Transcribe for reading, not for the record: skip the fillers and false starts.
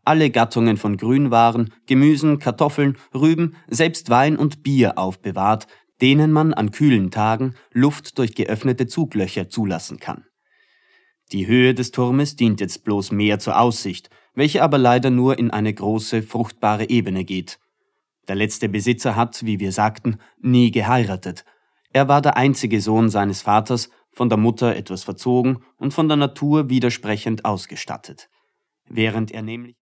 alle Gattungen von Grünwaren, Gemüsen, Kartoffeln, Rüben, selbst Wein und Bier aufbewahrt, denen man an kühlen Tagen Luft durch geöffnete Zuglöcher zulassen kann. Die Höhe des Turmes dient jetzt bloß mehr zur Aussicht, welche aber leider nur in eine große, fruchtbare Ebene geht. Der letzte Besitzer hat, wie wir sagten, nie geheiratet. Er war der einzige Sohn seines Vaters, von der Mutter etwas verzogen und von der Natur widersprechend ausgestattet. Während er nämlich